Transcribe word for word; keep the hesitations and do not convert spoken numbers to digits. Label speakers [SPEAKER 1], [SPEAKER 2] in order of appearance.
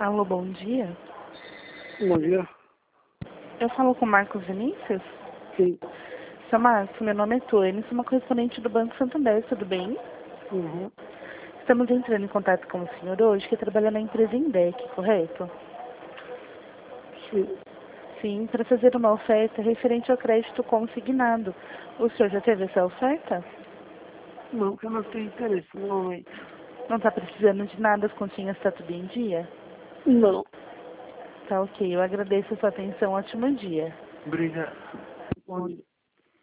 [SPEAKER 1] Alô, bom dia.
[SPEAKER 2] Bom dia.
[SPEAKER 1] Eu falo com o Marcos Vinícius?
[SPEAKER 2] Sim.
[SPEAKER 1] Seu Marcos, meu nome é Tônia, sou uma correspondente do Banco Santander, tudo bem?
[SPEAKER 2] Uhum.
[SPEAKER 1] Estamos entrando em contato com o senhor hoje, que trabalha na empresa Indec, correto?
[SPEAKER 2] Sim.
[SPEAKER 1] Sim, para fazer uma oferta referente ao crédito consignado. O senhor já teve essa oferta?
[SPEAKER 2] Não, que eu não tenho interesse no momento.
[SPEAKER 1] Não está precisando de nada, as continhas está tudo em dia?
[SPEAKER 2] Não.
[SPEAKER 1] Tá ok, eu agradeço a sua atenção, ótimo dia.
[SPEAKER 2] Obrigado. Bom dia.